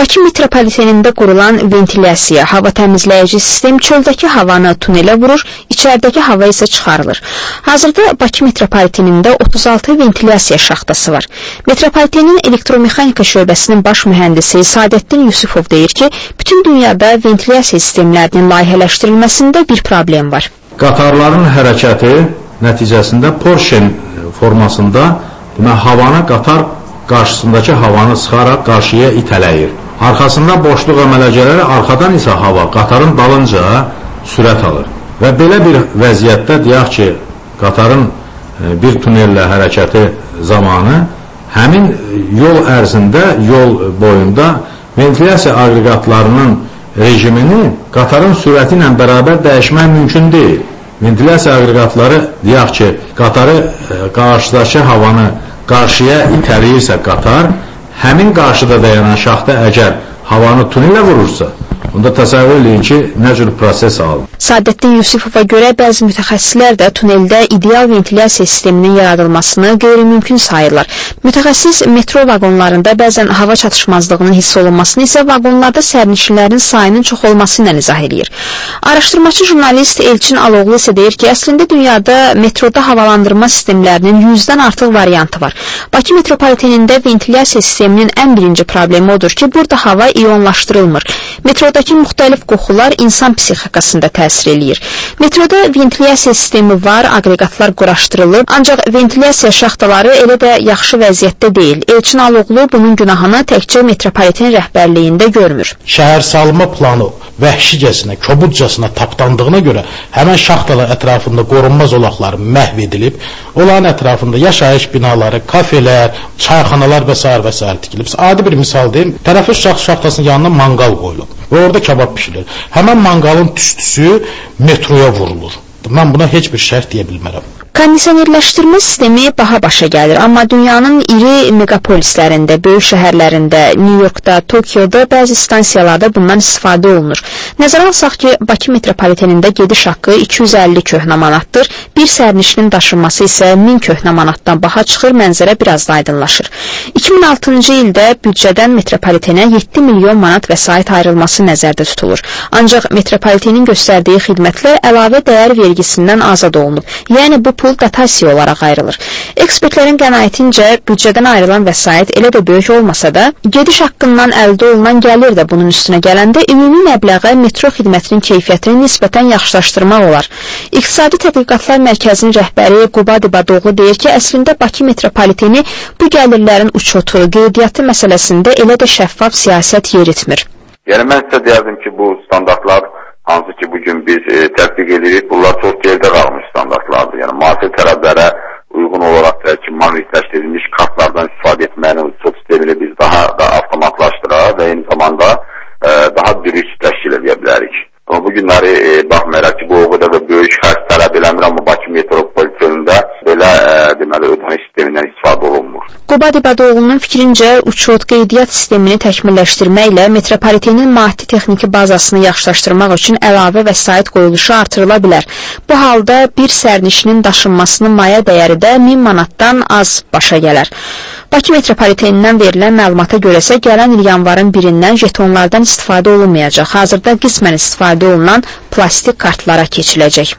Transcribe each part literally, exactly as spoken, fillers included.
Bakı metropolitenində qurulan ventilyasiya, hava təmizləyici sistem çöldəki havanı tunelə vurur, içəridəki hava isə çıxarılır. Hazırda Bakı metropolitenində otuz altı ventilyasiya şaxtası var. Metropolitenin elektromexanika şöbəsinin baş mühəndisi Saadettin Yusufov deyir ki, bütün dünyada ventilyasiya sistemlərinin layihələşdirilməsində bir problem var. Qatarların hərəkəti nəticəsində Porsche formasında buna havanı qatar qarşısındakı havanı sıxaraq qarşıya itələyir. Arxasında boşluq əmələ gələrək, arxadan isə hava qatarın dalınca sürət alır. Və belə bir vəziyyətdə deyək ki, qatarın bir tunellə hərəkəti zamanı həmin yol ərzində, yol boyunda ventilyasiya aqreqatlarının rejimini qatarın sürəti ilə bərabər dəyişmək mümkün deyil. Ventilyasiya aqreqatları deyək ki, qatarı qarşıdakı havanı qarşıya itələyirsə qatar, həmin qarşıda dayanan şaxta əgər havanı tunelə vurursa, onda təsəvvür edin ki, nə cür proses alır. Saadettin Yusufova görə bəzi mütəxəssislər də tuneldə ideal ventilyasiya sisteminin yaradılmasını qeyri-mümkün sayırlar. Mütəxəssis metro vaqonlarında bəzən hava çatışmazlığının hiss olunmasını isə vaqonlarda sərnişinlərin sayının çox olması ilə izah edir. Araşdırmacı jurnalist Elçin Aloğlu isə deyir ki, əslində dünyada metroda havalandırma sistemlərinin yüzdən artıq variantı var. Bakı metropolitenində ventilyasiya sisteminin ən birinci problemi odur ki, burada hava iyonlaşdırılmır. Metrodakı müxtəlif qoxular insan psixikasında təsir eləyir. Metroda ventilyasiya sistemi var, aqreqatlar quraşdırılıb, ancaq ventilyasiya şaxtaları elə də yaxşı vəziyyətdə deyil. Elçin Aloğlu bunun günahını təkcə metropoliten rəhbərliyində görmür. Şəhər salma planı vəhşicəsinə, kobudcasına tapdandığına görə həmən şaxtalar ətrafında qorunma zolaqları məhv edilib, onların ətrafında yaşayış binaları, kafelər, çayxanalar və s. və s. tikilib. Adi bir misal deyim, tərəfi şaxtasının yanına manqal qoyulub və orada kabab pişirilir. Həmən manqalın tüstüsü metroya vurulur. Mən buna heç bir şərt deyə bilmərəm. Kondisionerləşdirmə sistemi baha başa gəlir, amma dünyanın iri megapolislərində, böyük şəhərlərində, New Yorkda, Tokyoda bəzi stansiyalarda bundan istifadə olunur. Nəzərə alsaq ki, Bakı metropolitenində gediş haqqı iki yüz əlli köhnə manatdır, bir sərnişinin daşınması isə min köhnə manatdan baha çıxır, mənzərə biraz da aydınlaşır. iki min altıncı ildə büdcədən metropolitenə yeddi milyon manat vəsait ayrılması nəzərdə tutulur. Ancaq metropolitenin göstərdiyi xidmətlər əlavə dəyər vergisindən azad olunub. Yəni bu pul dotasiya olaraq ayrılır. Ekspertlərin qənaətincə büdcədən ayrılan vəsait elə də böyük olmasa da, gediş haqqından əldə olunan gəlir də bunun üstünə gələndə ümumi məbləğə metro xidmətinin keyfiyyətini nisbətən yaxşılaşdırmaq olar. İqtisadi Tədqiqatlar Mərkəzinin rəhbəri Qubadi Badoğlu deyir ki, əslində Bakı metropoliteni bu gəlirlərin uçotu, qeydiyyatı məsələsində elə də şəffaf siyasət yeritmir. Yəni mən sizə deyərdim ki, bu standartlar hansı ki bugün biz e, tətbiq edirik, bunlar çox gerdə qalmış standartlardır. Yəni müasir tələblərə uyğun olaraq da ki, magnetləşdirilmiş kartlardan istifadə etməyinin uçot sistemini biz daha da avtomatlaşdıraq və eyni zamanda e, daha dürüst təşkil edə bilərik. Amma bu günləri e, baxmayaraq ki, bu o qədər də böyük xərc tələb eləmir, amma Bakı metropolitenində belə e, deməli ödəniş sistemindən istifadə olunmur. Qubadi Badoğlu'nun fikrincə, uçot qeydiyyat sistemini təkmilləşdirməklə metropolitenin maddi texniki bazasını yaxşılaşdırmaq üçün əlavə vəsait qoyuluşu artırıla bilər. Bu halda bir sərnişinin daşınmasının maya dəyəri də min manatdan az başa gələr. Bakı metropolitenindən verilən məlumata görəsə, gələn il yanvarın birindən jetonlardan istifadə olunmayacaq. Hazırda qismən istifadə olunan plastik kartlara keçiləcək.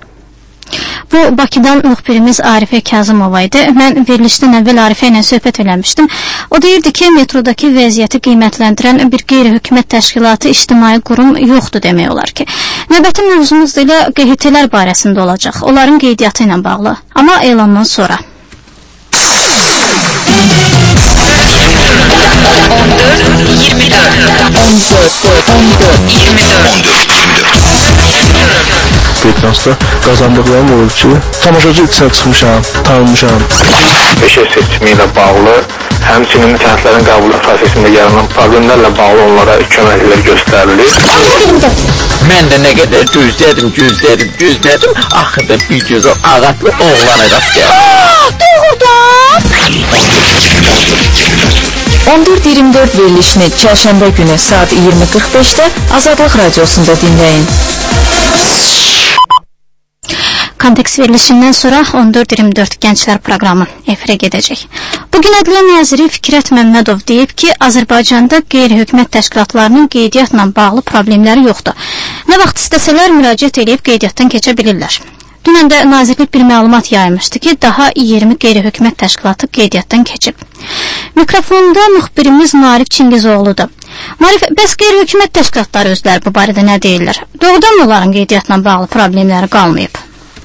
Bu, Bakıdan müxbirimiz Arifə Kazımova idi. Mən verilişdən əvvəl Arifə ilə söhbət eləmişdim. O deyirdi ki, metrodakı vəziyyəti qiymətləndirən bir qeyri-hökumət təşkilatı, ictimai qurum yoxdur demək olar ki. Növbəti mövzumuz da elə Q H T-lər barəsində olacaq. Onların qeydiyyatı ilə bağlı. Amma elandan sonra. on dörd iyirmi dörd on dörd on dörd iyirmi dörd Petyansda qazandıqlarım olur ki, tamaşacı içinə çıxmışam, tanınmışam. Peşə seçimi ilə bağlı, həmçinin kəndlərin qəbulu prosesində yaranan problemlərlə bağlı onlara köməklər göstərilir. Mən də nə qədər gözlədim, gözlədim, gözlədim, axırda bir gözü ağatlı oğlana rast gəldim. Doğrudan! on dörd iyirmi dörd verilişini çərşənbə günü saat iyirmi qırx beşdə Azadlıq Radiosunda dinləyin. Konteks verilişindən sonra on dörd iyirmi dörd Gənclər proqramı efirə gedəcək. Bugün Ədliyyə Naziri Fikrət Məmmədov deyib ki, Azərbaycanda qeyri-hökumət təşkilatlarının qeydiyyatla bağlı problemləri yoxdur. Nə vaxt istəsələr müraciət edib qeydiyyatdan keçə bilirlər. Dünən də Nazirlik bir məlumat yaymışdı ki, daha iyirmi qeyri-hökumət təşkilatı qeydiyyatdan keçib. Mikrofonda müxbirimiz Marif Çingizoğlu'dur. Marif, bəs qeyri-hökumət təşkilatları özləri bu barədə nə deyirlər? Doğrudan onların qeydiyyatla bağlı problemləri qalmayıb?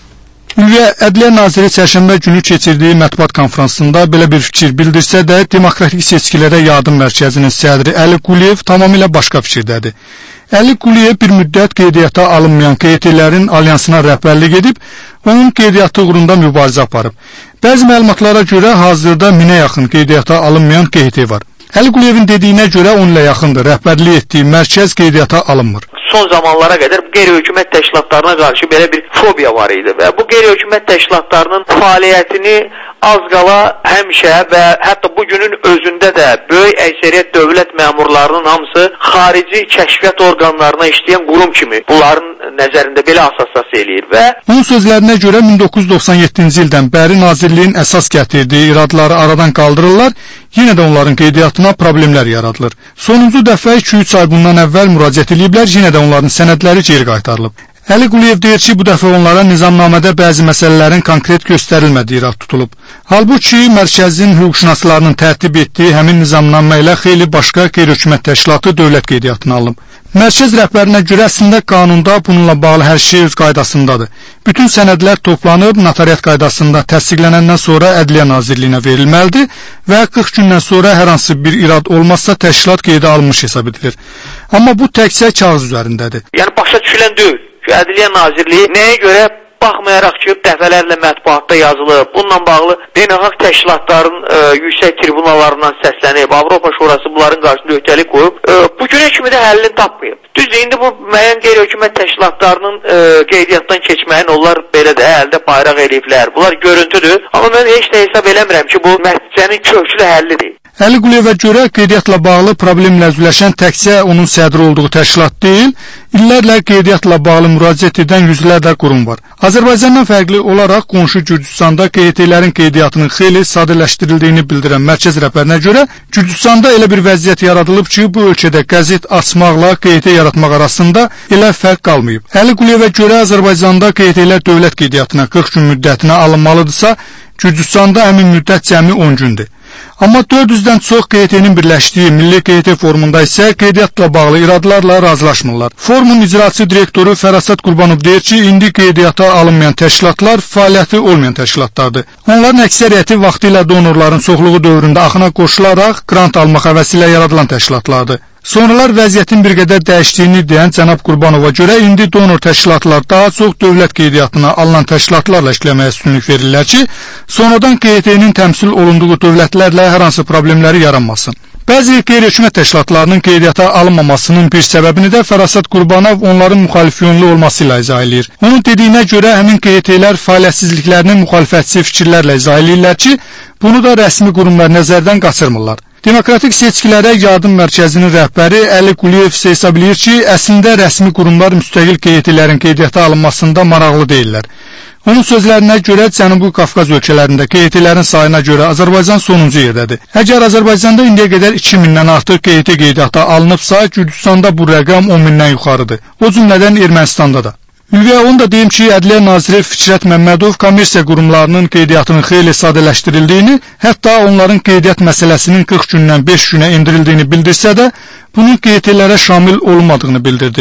Ülkə Ədliyyə Naziri çərşənbə günü keçirdiyi mətbuat konfransında belə bir fikir bildirsə də, Demokratik Seçkilərə Yardım Mərkəzinin sədri Əli Quliyev tamamilə başqa fikirdədir. Əli Quliyev bir müddət qeydiyyata alınmayan Q E T-lərin alyansına rəhbərlik edib, onun qeydiyyatı uğrunda mübarizə aparıb. Bəzi məlumatlara görə hazırda minə yaxın qeydiyyata alınmayan Q E T var. Əli Quliyevin dediyinə görə onunla yaxındır, rəhbərlik etdiyi mərkəz qeydiyyata alınmır. Son zamanlara qədər qeyri-hökumət təşkilatlarına qarşı belə bir fobiya var idi və bu qeyri-hökumət təşkilatlarının fəaliyyətini az qala həmişə və hətta bugünün özündə də böyük əksəriyyət dövlət məmurlarının hamısı xarici kəşfiyyat orqanlarına işləyən qurum kimi bunların nəzərində belə asasas eləyir və onun sözlərinə görə min doqquz yüz doxsan yeddinci ildən bəri nazirliyin əsas gətirdiyi iradları aradan qaldırırlar, yenə də onların qeydiyyatına problemlər yaradılır. Sonuncu dəfə iki üç ay bundan əvvəl müraciət ediblər, yenə də onların sənədləri geri qaytarılıb. Əli Quliyev deyir ki, bu dəfə onlara nizamnamədə bəzi məsələlərin konkret göstərilmədiyi irad tutulub. Halbuki mərkəzin hüquqşünaslarının tərtib etdiyi həmin nizamnamə ilə xeyli başqa qeyri-hökumət təşkilatı dövlət qeydiyyatına alınıb. Mərkəz rəhbərinə görə əslində qanunda bununla bağlı hər şey öz qaydasındadır. Bütün sənədlər toplanıb notariat qaydasında təsdiqlənəndən sonra Ədliyyə Nazirliyinə verilməlidir və qırx gündən sonra hər hansı bir irad olmazsa təşkilat qeydə alınmış hesab edilir. Amma bu təkcə kağız üzərindədir. Yəni başa düşülən deyil ki, Ədliyyə Nazirliyi nəyə görə baxmayaraq ki, dəfələrlə mətbuatda yazılıb, bununla bağlı beynəlxalq təşkilatların e, yüksək tribunallarından səslənib, Avropa Şurası bunların qarşısında öhdəlik qoyub, e, bugünə kimi də həllini tapmayıb. Düzdür, indi bu müəyyən qeyri-hökumət təşkilatlarının e, qeydiyyatdan keçməyin onlar belə də əldə bayraq eləyiblər. Bunlar görüntüdür, amma mən heç də hesab eləmirəm ki, bu məsələnin köklü həllidir. Əli Quliyevə görə qeydiyyatla bağlı problemlə üzləşən təkcə onun sədri olduğu təşkilat deyil, illərlə qeydiyyatla bağlı müraciət edən yüzlərlə qurum var. Azərbaycandan fərqli olaraq qonşu Gürcüstanda Q E T-lərin qeydiyyatının xeyli sadələşdirildiyini bildirən mərkəz rəhbərinə görə Gürcüstanda elə bir vəziyyət yaradılıb ki, bu ölkədə qəzet açmaqla Q E T yaratmaq arasında elə fərq qalmayıb. Əli Quliyevə görə Azərbaycanda Q E T-lər dövlət qeydiyyatına qırx gün müddətinə alınmalıdırsa, Gürcüstanda həmin müddət cəmi on gündür. Amma dörd yüzdən çox Q E T-nin birləşdiyi Milli Q E T forumunda isə qeydiyyatla bağlı iradlarla razılaşmırlar. Forumun icraçı direktoru Fərasat Qurbanov deyir ki, indi qeydiyyata alınmayan təşkilatlar fəaliyyəti olmayan təşkilatlardır. Onların əksəriyyəti vaxtilə donorların çoxluğu dövründə axına qoşularaq qrant almaq həvəsi ilə yaradılan təşkilatlardır. Sonralar vəziyyətin bir qədər dəyişdiyini deyən cənab Qurbanova görə indi donor təşkilatlar daha çox dövlət qeydiyyatına alınan təşkilatlarla işləməyə üstünlük verirlər ki, sonradan Q E T-nin təmsil olunduğu dövlətlərlə hər hansı problemləri yaranmasın. Bəzi qeyri-hökumət təşkilatlarının qeydiyyata alınmamasının bir səbəbini də Fərasat Qurbanov onların müxalif yönlü olması ilə izah edir. Onun dediyinə görə həmin Q E T-lər fəaliyyətsizliklərini müxalifətçi fikirlərlə izah edirlər ki, bunu da rəsmi qurumlar nəzərdən qaçırmırlar. Demokratik Seçkilərə Yardım Mərkəzinin rəhbəri Əli Quliyev isə hesab edir ki, əslində rəsmi qurumlar müstəqil Q E T-lərin qeydiyyata alınmasında maraqlı deyirlər. Onun sözlərinə görə Cənubi Qafqaz ölkələrində Q E T-lərin sayına görə Azərbaycan sonuncu yerdədir. Əgər Azərbaycanda indiyə qədər iki mindən artıq Q E T qeydiyyata alınıbsa, Gürcüstanda bu rəqəm on mindən yuxarıdır. O cümlədən Ermənistanda da. Ülkə onu da deyim ki, Ədliyyə Naziri Fikrət Məmmədov kommersiya qurumlarının qeydiyyatının xeyli sadələşdirildiyini, hətta onların qeydiyyat məsələsinin qırx gündən beş günə endirildiyini bildirsə də, bunun Q E T-lərə şamil olmadığını bildirdi.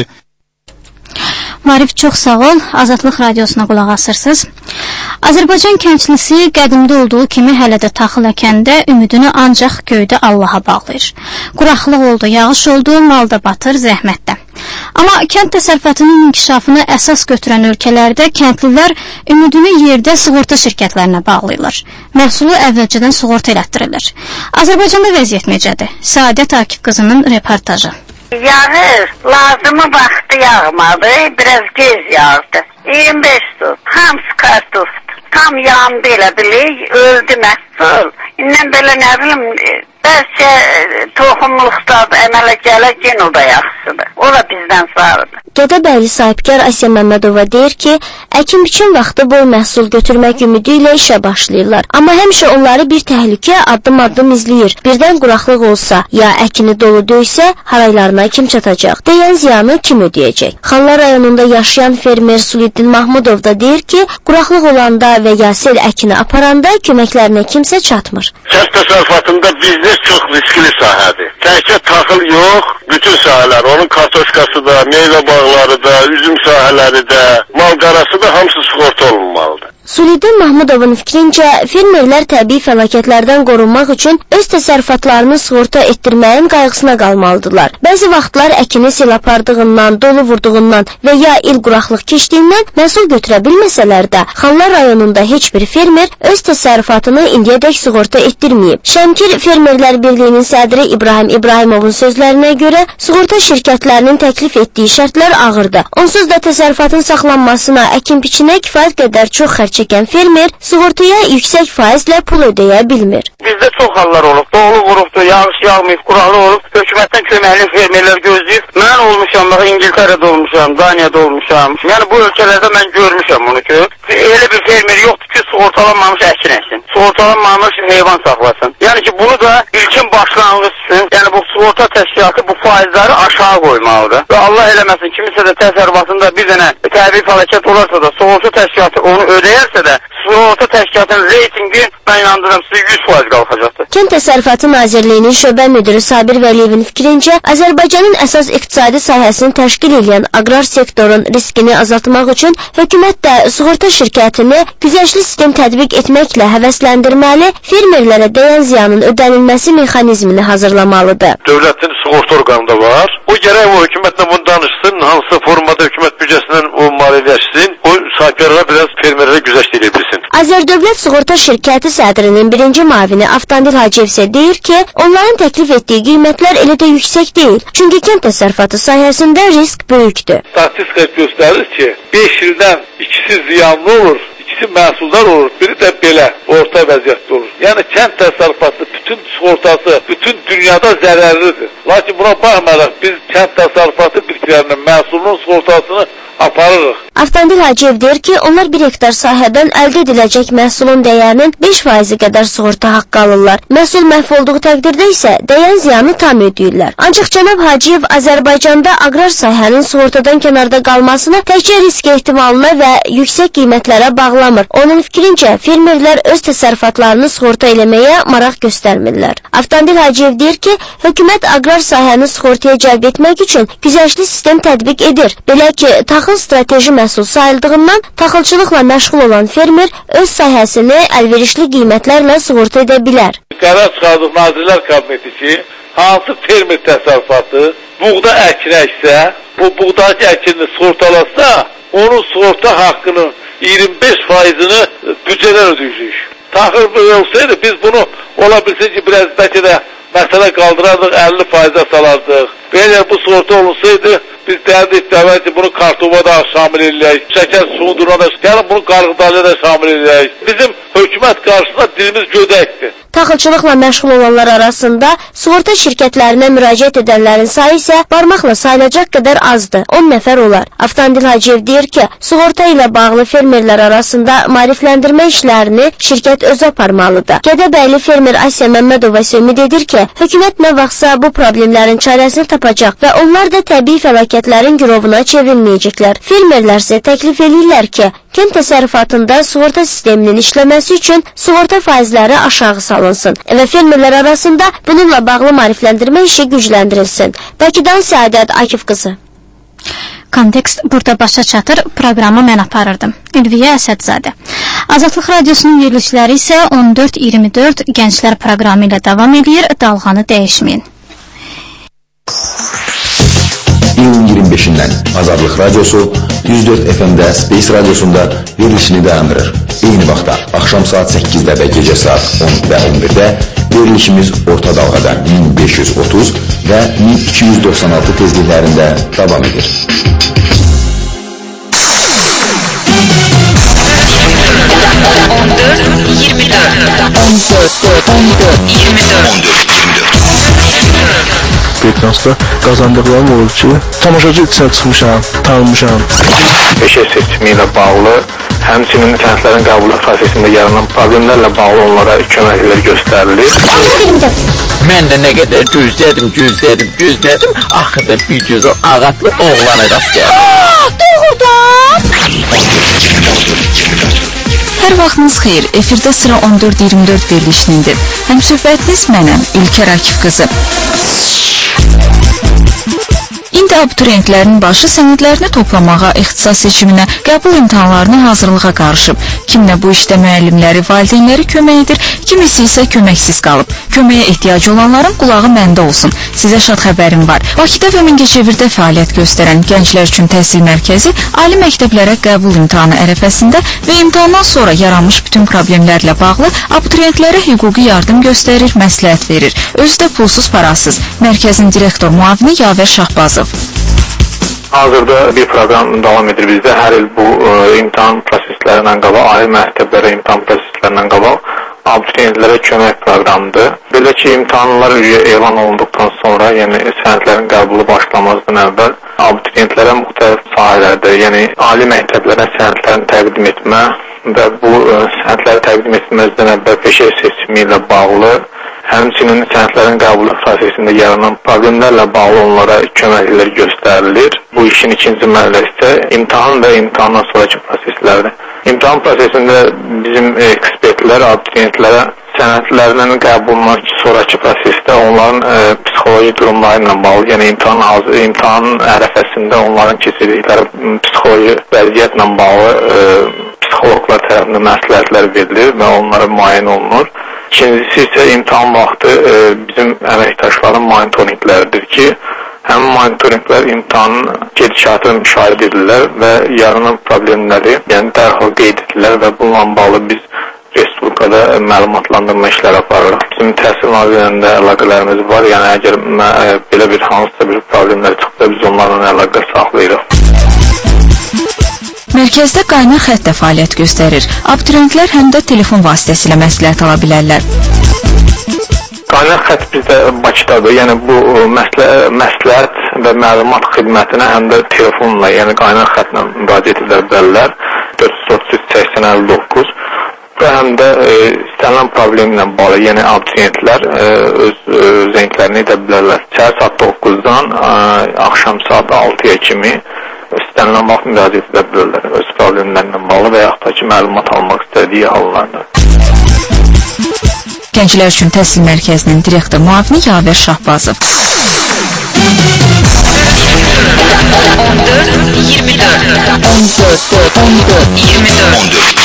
Marif, çox sağ ol. Azadlıq Radiosuna qulaq asırsınız. Azərbaycan kəndlisi qədimdə olduğu kimi hələ də taxıl əkəndə ümidini ancaq göydə Allaha bağlayır. Quraqlıq oldu, yağış oldu, mal da batır, zəhmət də. Amma kənd təsərrüfatının inkişafını əsas götürən ölkələrdə kəndlilər ümidini yerdə sığorta şirkətlərinə bağlayırlar. Məhsulu əvvəlcədən sığorta elətdirilir. Azərbaycanda vəziyyət necədir? Səadət Akif qızının reportajı. Yağır, lazımı vaxtı yağmadı, biraz gez yağdı. iyirmi beş tut, hamısı kartofdu. Tam yandı elə bilik, öldü məhsul. İndən belə nə bilim, bəlkə toxumluqda əmələ gələ, gen o da yaxşı. hamısıdır. O da bizdən sarıdır. Gədəbəyli sahibkar Asiya Məmmədova deyir ki, əkin-biçin vaxtı bol məhsul götürmək ümidi ilə işə başlayırlar. Amma həmişə onları bir təhlükə addım-addım izləyir. Birdən quraqlıq olsa, ya əkini dolu döysə, haraylarına kim çatacaq? Deyən ziyanı kim ödəyəcək? Xanlar rayonunda yaşayan fermer Suliddin Mahmudov da deyir ki, quraqlıq olanda və ya sel əkini aparanda köməklərinə kimsə çatmır. Kənd təsərrüfatında biznes çox riskli sahədir. Təkcə taxıl yox, bütün sahələr, onun kartoşkası da, meyvə bağları da, üzüm sahələri də, mal-qarası da hamısı sığorta olunmalıdır. Suliddin Mahmudovun fikrincə, fermerlər təbii fəlakətlərdən qorunmaq üçün öz təsərrüfatlarını sığorta etdirməyin qayğısına qalmalıdırlar. Bəzi vaxtlar əkini sel apardığından, dolu vurduğundan və ya il quraqlıq keçdiyindən məhsul götürə bilməsələr də, Xanlar rayonunda heç bir fermer öz təsərrüfatını indiyədək sığorta etdirməyib. Şəmkir Fermerlər Birliyinin sədri İbrahim İbrahimovun sözlərinə görə, sığorta şirkətlərinin təklif etdiyi şərtlər ağırdır. Onsuz da təsərrüfatın saxlanmasına, əkin-biçinə kifayət qədər çox xərc çəkən fermer sığortaya yüksək faizlə pul ödəyə bilmir. Bizdə çox hallar olub, dolu vurubdur, yağış yağmayıb, quraqlı olub, hökumətdən köməkli fermerlər gözləyib. Mən olmuşam, İngiltərədə olmuşam, Daniyada olmuşam. Yəni bu ölkələrdə mən görmüşəm bunu ki, elə bir fermer yoxdur ki, sığortalanmamış əkin əksin, sığortalanmamış heyvan saxlasın. Yəni ki, bunu da ilkin başlanğıc üçün, yəni bu sığorta təşkilatı bu faizləri aşağı qoymalıdır. Və Allah eləməsin, kimisə də təsərrüfatında bir dənə təbii fəlakət olarsa da, sığorta təşkilatı onu ödəyərsə də, sığorta təşkilatının reytingi mən inandırım sizə yüz faiz qalxacaqdır. Kənd Təsərrüfatı Nazirliyinin şöbə müdürü Sabir Vəliyevin fikrincə, Azərbaycanın əsas iqtisadi sahəsini təşkil edən aqrar sektorun riskini azaltmaq üçün hökumət də sığorta şirkətini güzəştli sistem tətbiq etməklə həvəsləndirməli, fermerlərə dəyən ziyanın ödənilməsi mexanizmini hazırlamalıdır. Dövlətin sığorta orqanı da var. O gərək o hökumətlə bunu danışsın, hansı formada hökumət büdcəsindən o maliyyələşsin, o sahibkarlara biraz fermerlərə güzəşt edə bilsin. Azərdövlət Sığorta Şirkəti sədrinin birinci mavini Avtandil Hacıyev isə deyir ki, onların təklif etdiyi qiymətlər elə də yüksək deyil. Çünki kənd təsərrüfatı sahəsində risk böyükdür. Statistika göstərir ki, beş ildən ikisi ziyanlı olur, ikisi məhsuldar olur, biri də belə orta vəziyyətdə olur. Yəni kənd təsərrüfatı bütün sığortası bütün dünyada zərərlidir. Lakin buna baxmayaraq biz kənd təsərrüfatı bitkilərinin məhsulunun sığortasını aparırıq. Avtandil Hacıyev deyir ki, onlar bir hektar sahədən əldə ediləcək məhsulun dəyərinin beş faizi qədər sığorta haqqı alırlar. Məhsul məhv olduğu təqdirdə isə dəyən ziyanı tam ödəyirlər. Ancaq cənab Hacıyev Azərbaycanda aqrar sahənin sığortadan kənarda qalmasını təkcə risk ehtimalına və yüksək qiymətlərə bağlamır. Onun fikrincə, fermerlər öz təsərrüfatlarını sığorta eləməyə maraq göstərmirlər. Avtandil Hacıyev deyir ki, hökumət aqrar sahəni sığortaya cəlb etmək üçün güzəştli sistem tətbiq edir. Belə ki, taxıl strateji məhsul sayıldığından taxılçılıqla məşğul olan fermer öz sahəsini əlverişli qiymətlərlə sığorta edə bilər. Qərar çıxardıq Nazirlər Kabineti ki, hansı fermer təsərrüfatı buğda əkirəksə, bu buğdakı əkinini sığortalatsa, onun sığorta haqqının iyirmi beş faizini büdcədən ödəyəcək. Taxıl olsaydı biz bunu ola bilsin ki, biraz bəlkə də məsələ qaldırardıq, əlli faizə salardıq. Belə bu sığorta olunsaydı, biz dərdik dəvət ki, bunu kartova da şamil edilək, şəkər suğunduruna da, gəlin bunu qarğıdalıya da şamil edilək. Bizim hökumət qarşısında dilimiz gödəkdir. Taxılçılıqla məşğul olanlar arasında sığorta şirkətlərinə müraciət edənlərin sayı isə barmaqla sayılacaq qədər azdır, on nəfər olar. Avtandil Hacıyev deyir ki, sığorta ilə bağlı fermerlər arasında maarifləndirmə işlərini şirkət özü aparmalıdır. Gədəbəyli fermer Asiya Məmmədova isə ümid edir ki, hökumət nə vaxtsa bu problemlərin çarəsini tapacaq və onlar da təbii fəlakətlərin girovuna çevrilməyəcəklər. Fermerlər isə təklif edirlər ki, kənd təsərrüfatında sığorta sisteminin işləməsi üçün sığorta faizləri aşağı salınsın və fermerlər arasında bununla bağlı maarifləndirmə işi gücləndirilsin. Bakıdan Səadət Akif qızı. Kontekst burada başa çatır, proqramı mən aparırdım. Ülviyə Əsədzadə. Azadlıq Radiosunun verilişləri isə on dörd iyirmi dörd gənclər proqramı ilə davam edir, dalğanı dəyişməyin. İyun iyirmi beşindən Azadlıq Radiosu yüz dörd F M-də Space Radiosunda verilişini dayandırır. Eyni vaxtda axşam saat səkkizdə və gecə saat on və on birdə verilişimiz orta dalğada min beş yüz otuz və min iki yüz doxsan altı tezliklərində davam edir. on dörd iyirmi dörd on dörd iyirmi dörd breakdansda qazandıqlarım olub ki, tamaşaçı içinə çıxmışam, tanınmışam. Peşə seçimi ilə bağlı, həmçinin sənədlərin qəbulu prosesində yaranan problemlərlə bağlı onlara köməklər göstərilir. Mən də nə qədər gözlədim, gözlədim, gözlədim, axırda bir göz o ağatlı oğlana rast gəldim. Doğrudan! Hər vaxtınız xeyir, efirdə sıra on dörd iyirmi dörd verilişindir. Həmsöhbətiniz mənəm, İlker Akif qızı. İndi abituriyentlərin başı sənədlərini toplamağa, ixtisas seçiminə, qəbul imtahanlarına hazırlığa qarışıb. Kiminə bu işdə müəllimləri, valideynləri kömək edir, kimisi isə köməksiz qalıb. Köməyə ehtiyac olanların qulağı məndə olsun. Sizə şad xəbərim var. Bakıda və Mingəçevirdə fəaliyyət göstərən Gənclər üçün Təhsil Mərkəzi ali məktəblərə qəbul imtahanı ərəfəsində və imtahandan sonra yaranmış bütün problemlərlə bağlı abituriyentlərə hüquqi yardım göstərir, məsləhət verir. Özü də pulsuz parasız. Mərkəzin direktor müavini Yavər Şahbazov. Hazırda bir proqram davam edir bizdə. Hər il bu e, imtahan proseslərindən qabaq, ali məktəblərə imtahan proseslərindən qabaq abituriyentlərə kömək proqramıdır. Belə ki, imtahanlar elan olunduqdan sonra, yəni sənədlərin qəbulu başlamazdan əvvəl abituriyentlərə müxtəlif sahələrdə, yəni ali məktəblərə sənədlərini təqdim etmə və bu e, sənədləri təqdim etməzdən əvvəl peşə seçimi ilə bağlı, həmçinin sənədlərin qəbulu prosesində yaranan problemlərlə bağlı onlara köməklər göstərilir. Bu işin ikinci mərhələsi isə imtahan və imtahandan sonraki proseslərdir. İmtahan prosesində bizim ekspertlər abituriyentlərə sənədlərinin qəbulundan sonraki prosesdə onların e, psixoloji durumları ilə bağlı, yəni imtahan hazır, imtahanın ərəfəsində onların keçirdikləri psixoloji vəziyyətlə bağlı e, psixoloqlar tərəfindən məsləhətlər verilir və onlara müayinə olunur. İkincisi isə imtahan vaxtı e, bizim əməkdaşların monitorinqləridir ki, həmin monitorinqlər imtahanın gedişatını müşahidə edirlər və yaranan problemləri yəni dərhal qeyd edirlər və bununla bağlı biz Respublikada məlumatlandırma işləri aparırıq. Bizim Təhsil Nazirliyində əlaqələrimiz var, yəni əgər ə, belə bir hansısa bir problemlər çıxsa biz onlarla əlaqə saxlayırıq. Mərkəzdə qaynaq xətt də fəaliyyət göstərir. Abituriyentlər həm də telefon vasitəsilə məsləhət ala bilərlər. Qaynaq xətt bizdə Bakıdadır. Yəni bu məslə, məsləhət və məlumat xidmətinə həm də telefonla, yəni qaynaq xəttlə müraciət edə bilərlər. dörd yüz otuz üç səksən əlli doqquz və həm də e, istənilən problemlə bağlı, yəni abituriyentlər e, öz e, zənglərini edə bilərlər. Səhər saat doqquzdan e, axşam saat altıya kimi istənilən vaxt müraciət edə bilirlər öz problemlərlə bağlı və yaxud da ki, məlumat almaq istədiyi hallarda. Gənclər üçün Təhsil Mərkəzinin direktor müavini Yavər Şahbazov. on dörd iyirmi dörd on dörd on dörd iyirmi dörd on dörd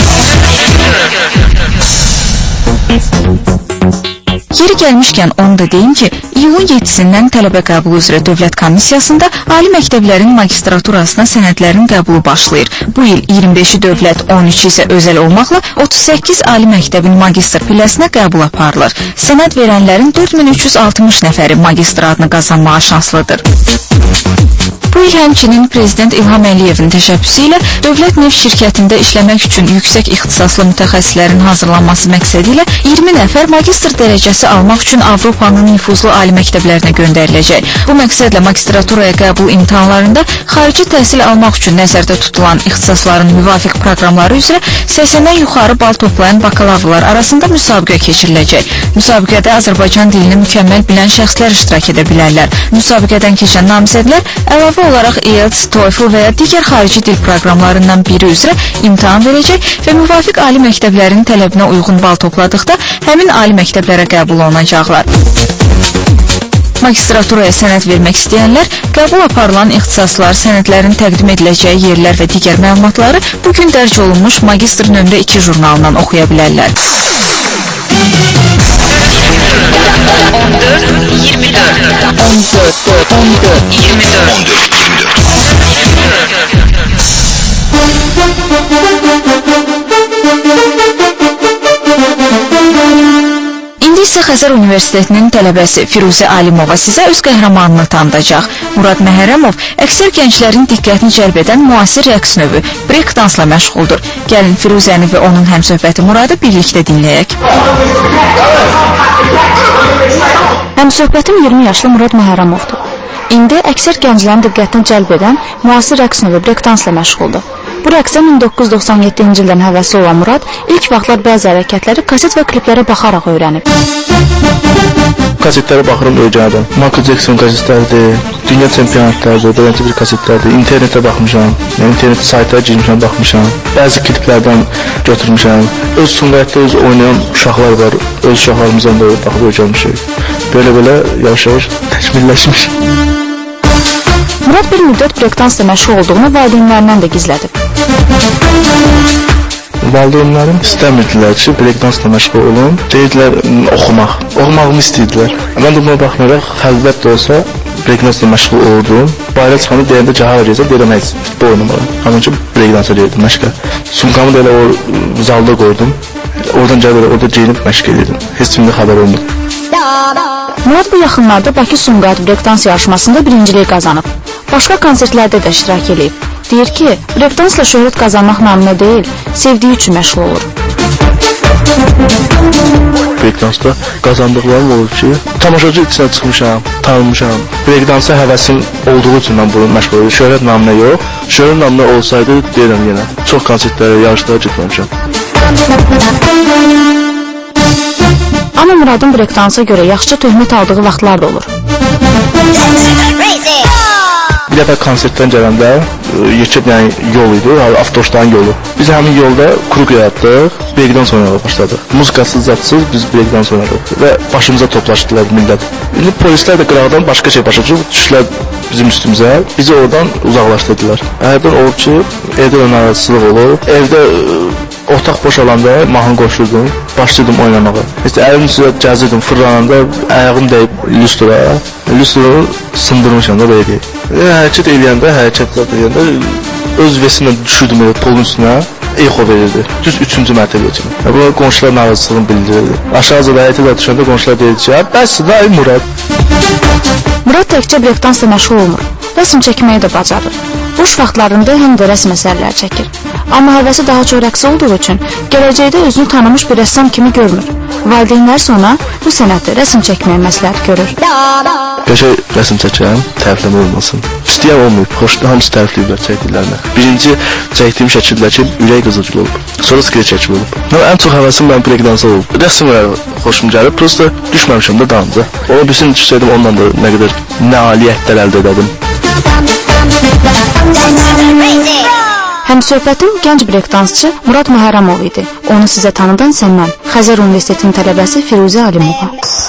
Yeri gəlmişkən onu da deyim ki, iyulun yeddisindən tələbə qəbulu üzrə Dövlət Komissiyasında ali məktəblərin magistraturasına sənədlərin qəbulu başlayır. Bu il iyirmi beşi dövlət, on üçü isə özəl olmaqla otuz səkkiz ali məktəbin magistr pilləsinə qəbul aparılır. Sənəd verənlərin dörd min üç yüz altmış nəfəri magistr adını qazanmağa şanslıdır. Bu il həmçinin Prezident İlham Əliyevin təşəbbüsü ilə Dövlət Neft şirkətində işləmək üçün yüksək ixtisaslı mütəxəssislərin hazırlanması məqsədi ilə iyirmi nəfər magistr dərəcəsi almaq üçün Avropanın nüfuzlu ali məktəblərinə göndəriləcək. Bu məqsədlə magistraturaya qəbul imtahanlarında xarici təhsil almaq üçün nəzərdə tutulan ixtisasların müvafiq proqramları üzrə səksəndən yuxarı bal toplayan bakalavralar arasında müsabiqə keçiriləcək. Müsabiqədə Azərbaycan dilini mükəmməl bilən şəxslər iştirak edə bilərlər. Müsabiqədən keçən namizədlər əlavə olaraq I E L T S, TOEFL və ya digər xarici dil proqramlarından biri üzrə imtahan verəcək və müvafiq ali məktəblərin tələbinə uyğun bal topladıqda həmin ali məktəblərə qəbul olunacaqlar. Magistraturaya sənəd vermək istəyənlər qəbul aparılan ixtisaslar, sənədlərin təqdim ediləcəyi yerlər və digər məlumatları bugün dərc olunmuş Magistr nömrə iki jurnalından oxuya bilərlər. on dörd iyirmi dörd on dörd on dörd iyirmi dörd İndi isə Xəzər Universitetinin tələbəsi Firuzə Alimova sizə öz qəhrəmanını tanıdacaq. Murad Məhərrəmov əksər gənclərin diqqətini cəlb edən müasir rəqs növü break dansla məşğuldur. Gəlin Firuzəni və onun həmsöhbəti Muradı birlikdə dinləyək. Həmsöhbətim iyirmi yaşlı Murad Məhərrəmovdur. İndi əksər gənclərin diqqətini cəlb edən müasir rəqs növü breakdansla məşğuldur. Bu rəqsə min doqquz yüz doxsan yeddinci ildən həvəsi olan Murad ilk vaxtlar bəzi hərəkətləri kaset və kliplərə baxaraq öyrənib. Kasetlərə baxıram, öyrənirəm. Michael Jackson kasetləridir, dünya çempionatlarıdır, beləncə bir kasetlərdir. İnternetə baxmışam, yəni internet saytlara girmişəm, baxmışam. Bəzi kliplərdən götürmüşəm. Öz sumqayətdə öz oynayan uşaqlar var, öz uşaqlarımızdan da baxıb öyrənmişik. Belə-belə yavaş-yavaş təkmilləşmiş. Murad bir müddət breakdansla məşğul olduğunu valideynlərindən də gizlədib. Valideynlərim istəmirdilər ki, breakdansla məşğul olun. Deyirdilər, oxumaq. Oxumağımı istəyirdilər. Mən də buna baxmayaraq, xəlvət də olsa, breakdansla məşğul olurdum. Bayra çıxanda deyəndə ki, hara gəlsə, deyirəm, heç futbol oynamalı. Həmin ki, breakdansa deyirdim, məşqə. Sumkamı da elə o zalda qoydum. Oradan gəlib, orada geyinib məşq edirdim. Heç kimdə xəbər olmadı. Murad bu yaxınlarda Bakı Sumqayıt breakdans yarışmasında birinciliyi qazanıb. Başqa konsertlərdə də iştirak edib. Deyir ki, breakdansla şöhrət qazanmaq naminə deyil, sevdiyi üçün məşğul olur. Breakdansda qazandıqlarım olur ki, tamaşacı içinə çıxmışam, tanınmışam. Breakdansa həvəsim olduğu üçün mən bunu məşğul edirəm. Şöhrət naminə yox, şöhrət naminə olsaydı, deyirəm yenə, çox konsertlərə, yarışlara getməmişəm. Amma Muradın breakdansa görə yaxşı töhmət aldığı vaxtlar da olur. Bir dəfə konsertdən gələndə yekə yəni, yol idi, avtobusların yolu. Biz həmin yolda kruk yaratdıq, breakdans oynamağa başladıq. Muzikasız, zatsız biz breakdans oynadıq və başımıza toplaşdılar millət. İndi polislər də qıraqdan başqa şey başa düşüb, düşdülər bizim üstümüzə, bizi oradan uzaqlaşdırdılar. Hərdən olur ki, evdə narazılıq olur, evdə otaq boş olanda mahnı qoşurdum, başladım oynamağa. İşte əlim üstə gəzirdim, fırlananda ayağım dəyib lüstra, lüstranı sındırmışam da belə deyək. Hərəkət eləyəndə, hərəkətlər eləyəndə öz vesimlə düşürdüm elə polun üstünə, echo verirdi. Düz üçüncü mərtəbəyə kimi. Buna qonşular narazılığını bildirirdi. Aşağıda həyətə də düşəndə qonşular deyirdi ki, bəs da Murad. Murad təkcə breakdansla məşğul olmur, rəsm çəkməyi də bacarır. Boş vaxtlarında həm də rəsm əsərlər çəkir. Amma həvəsi daha çox rəqs olduğu üçün gələcəkdə özünü tanımış bir rəssam kimi görmür. Valideynlər sonra bu sənəti rəsm çəkməyə məsləhət görür. Qəşəng rəsm çəkirəm, tərifləmə olmasın. İstəyən olmayıb, xoşda hamısı tərifləyiblər çəkdiklərinə. Birinci çəkdiyim şəkildəki ürək qızıcıl olub, sonra skret çəkil olub. Ən çox həvəsim mən breakdansa olub. Rəsmlər xoşum gəlib, prosta düşməmişəm də dalınca. Ola bilsin düşsəydim ondan da nə qədər nailiyyətlər əldə edədim. Həmsöhbətim gənc breakdansçı Murad Məhərrəmov idi. Onu sizə tanıdan səndən Xəzər Universitetinin tələbəsi Firuzə Alimova.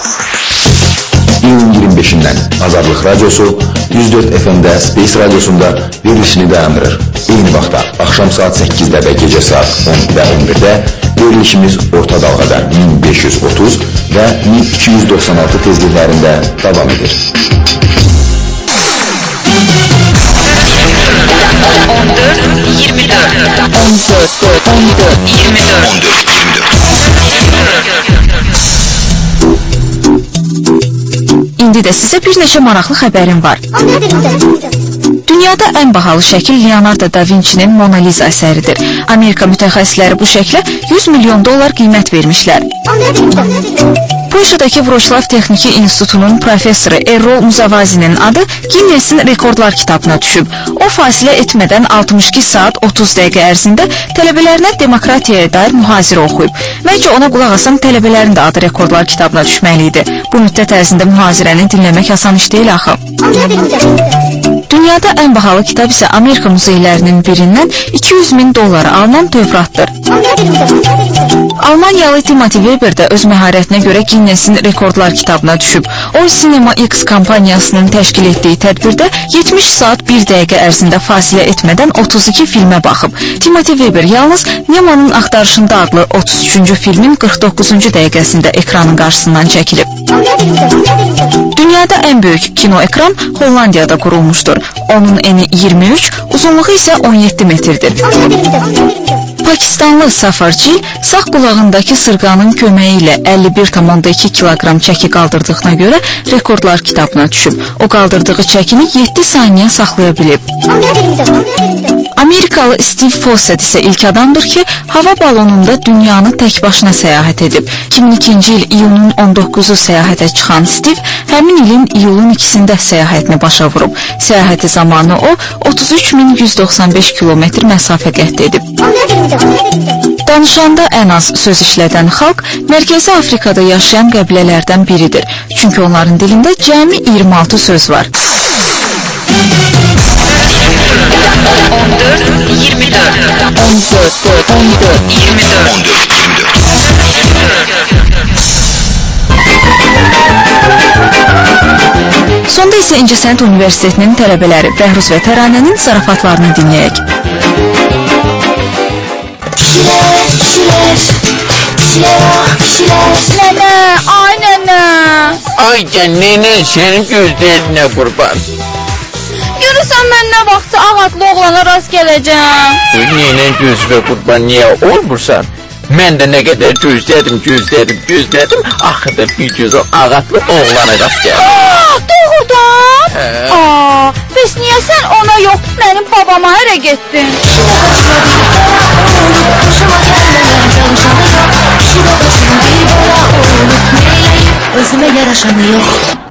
İyun iyirmi beşindən Azadlıq Radiosu yüz dörd F M-də Space Radiosunda verilişini dayandırır. Eyni vaxtda axşam saat səkkizdə və gecə saat on və on birdə verilişimiz orta dalğada min beş yüz otuz və min iki yüz doxsan altı tezliklərində davam edir. on dörd iyirmi dörd on dörd on dörd iyirmi dörd on dörd iyirmi dörd. İndi də sizə bir neçə maraqlı xəbərim var. Dünyada ən bahalı şəkil Leonardo da Vinci'nin Mona Lisa əsəridir. Amerika mütəxəssisləri bu şəklə yüz milyon dollar qiymət vermişlər. Polşadakı Wroclaw Texniki İnstitutunun professoru Errol Muzavazinin adı Guinness'in rekordlar kitabına düşüb. O fasilə etmədən altmış iki saat otuz dəqiqə ərzində tələbələrinə demokratiyaya dair mühazirə oxuyub. Məncə ona qulaq asan tələbələrin də adı rekordlar kitabına düşməliydi. Bu müddət ərzində mühazirəni dinləmək asan iş deyil axı. Dünyada ən bahalı kitab isə Amerika muzeylərinin birindən iki yüz min dollara alınan Tövratdır. Almaniyalı Timothy Weber də öz məharətinə görə Guinness'in rekordlar kitabına düşüb. O, Cinema X kampaniyasının təşkil etdiyi tədbirdə yetmiş saat bir dəqiqə ərzində fasilə etmədən otuz iki filmə baxıb. Timothy Weber yalnız Nemo'nun Axtarışında adlı otuz üçüncü filmin qırx doqquzuncu dəqiqəsində ekranın qarşısından çəkilib. Dünyada ən böyük kino ekran Hollandiyada qurulmuşdur. Onun eni iyirmi üç, uzunluğu isə on yeddi metrdir. Pakistanlı Safarcil sağ qulağındakı sırğanın köməyi ilə əlli bir tam iki kiloqram çəki qaldırdığına görə rekordlar kitabına düşüb. O qaldırdığı çəkini yeddi saniyə saxlaya bilib. Amerikalı Steve Fossett isə ilk adamdır ki, hava balonunda dünyanı tək başına səyahət edib. iki min ikinci il iyunun on doqquzu səyahətə çıxan Steve həmin ilin iyulun ikisində səyahətini başa vurub. Səyahəti zamanı o otuz üç min yüz doxsan beş kilometr məsafə qət edib. Danışanda ən az söz işlədən xalq Mərkəzi Afrikada yaşayan qəbilələrdən biridir. Çünki onların dilində cəmi iyirmi altı söz var. on dörd iyirmi dörd on dörd on dörd iyirmi dörd on dörd iyirmi dörd Sonda isə İncəsənət Universitetinin tələbələri Bəhruz və Təranənin zarafatlarını dinləyək. Nənə, ay nənə. Ay can nənə, sənin gözlərinə qurban. Görürsən mən nə vaxtı ağatlı oğlana rast gələcəm. Nənə gözünə qurban niyə olmursan? Mən də nə qədər gözlədim, gözlədim, gözlədim. Axırda bir göz o ağatlı oğlana rast gəldim. Doğrudan? Hə. Aa, bəs niyə sən ona yox, mənim babama hərə getdin? Özümə yaraşanı yox.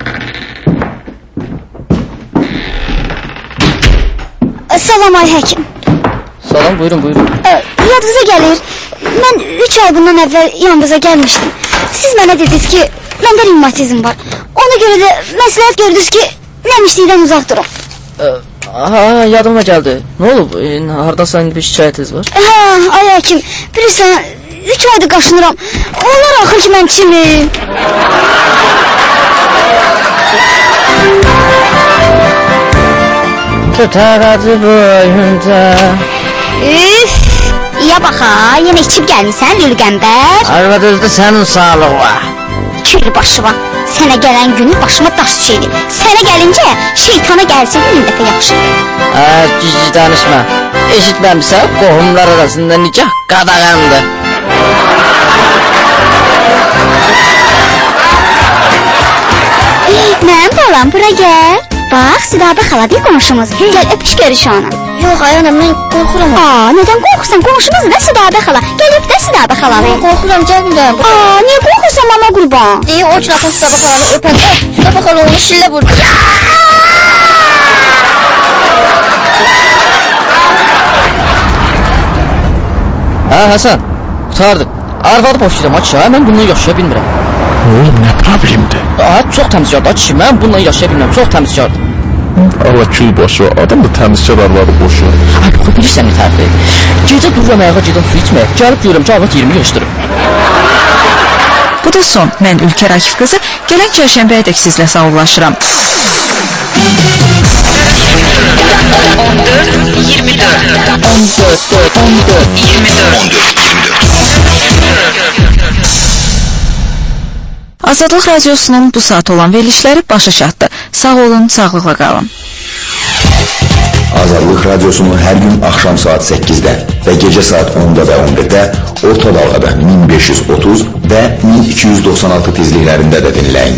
Salam ay həkim. Salam, buyurun, buyurun. Yadınıza gəlir, mən üç ay bundan əvvəl yanınıza gəlmişdim. Siz mənə dediniz ki, məndə revmatizm var. Ona görə də məsləhət gördünüz ki, nəmişlikdən uzaq durun. Ha, yadıma gəldi. Nə olub? E, hardansa indi bir şikayətiniz var? Hə, ay həkim, bilirsən, üç aydır qaşınıram. Onlar axır ki, mən kimim? Tutar acı boyunca. Üf, iya bax ha, yenə içib gəlmişsən Lülqəmbər. Arvad özdə sənin sağlığı var. Kül başıma, sənə gələn günü başıma daş düşeydi. Sənə gəlincə şeytana gəlsə min dəfə yaxşıdır. Hə, cici danışma. Eşitməmsən, qohumlar arasında nikah qadağandır. Mənim balam, bura gəl. Bax, Südabə xala deyil qonşumuz. Gəl, öpüş görüş ona. Yox, ay anam, mən qorxuram. Aa, nədən qorxursan? Qonşumuz da Südabə xala. Gəl, öp də Südabə xalanı. Qorxuram, gəlmirəm. Aa, niyə qorxursan, mama qurban? Deyə o ki, atın Südabə xalanı öpən. Südabə xala onu şillə vurdu. Hə, Həsən, qurtardıq. Arvadı boşlayıram, aç ya, mən bununla yaşaya bilmirəm. Oğlum, nə problemdir? Aa, çox təmizkardır, aç ki, mən bununla yaşaya bilmirəm, çox təmizkardır. Allah kül boşu, adam da təmizkar arvadı boşu. Ay, bu bilirsən nə tərdir? Gecə dururam ayağa gedən su içməyə, gəlib görürəm ki, arvad iyirmi yaşdırıb. Bu da son. Mən Ülker Akif qızı gələn çərşənbəyə dək sizlə sağollaşıram. on dörd iyirmi dörd on dörd on dörd iyirmi dörd on dörd iyirmi dörd Azadlıq Radiosunun bu saat olan verilişləri başa çatdı. Sağ olun, sağlıqla qalın. Azadlıq Radiosunu hər gün axşam saat səkkizdə və gecə saat onda və on birdə orta dalğada min beş yüz otuz və min iki yüz doxsan altı tezliklərində də dinləyin.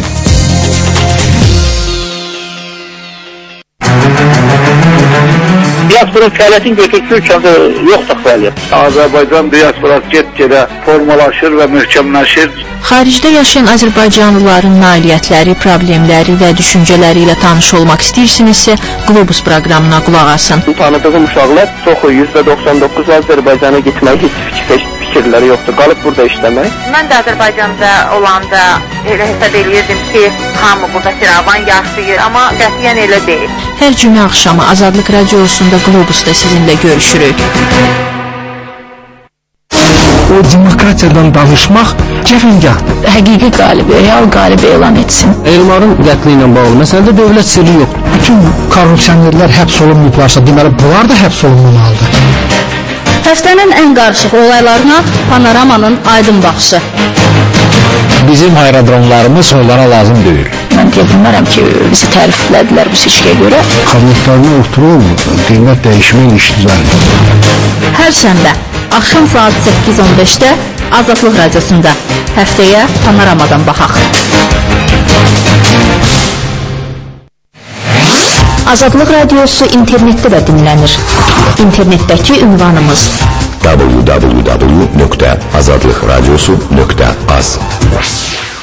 Diasporun fəaliyyətin götürücü ölkədə yoxdur fəaliyyət. Azərbaycan diasporası get-gedə formalaşır və möhkəmləşir. Xaricdə yaşayan Azərbaycanlıların nailiyyətləri, problemləri və düşüncələri ilə tanış olmaq istəyirsinizsə, Globus proqramına qulaq asın. Tanıdığım uşaqlar çoxu yüzdə doxsan doqquz Azərbaycana getmək heç fikir, fikirləri yoxdur, qalıb burada işləmək. Mən də Azərbaycanda olanda elə hesab edirdim ki, hamı burada firavan yaşayır, amma qətiyyən elə deyil. Hər cümə axşamı Azadlıq Radiosunda Globusda sizinlə görüşürük. O demokratiyadan danışmaq cəfəngahdır. Həqiqi qalibi, real qalibi elan etsin. Elmarın qətli ilə bağlı məsələdə dövlət sirri yoxdur. Bütün korrupsionerlər həbs olunmayıblarsa, deməli bunlar da həbs olunmalıdır. Həftənin ən qarışıq olaylarına Panoramanın aydın baxışı. Bizim aerodromlarımız onlara lazım deyil. Mən deyə bilmərəm ki, bizi təriflədilər bu seçkiyə görə. Kabinetlərine oturur, qiymət dəyişmək iş düzəlir. Hər səndə axşam saat səkkiz on beşdə Azadlıq Radiosunda. Həftəyə Panoramadan baxaq. Azadlıq Radiosu internetdə də dinlənir. İnternetdəki ünvanımız w w w nöqtə azadlıqradiosu nöqtə az.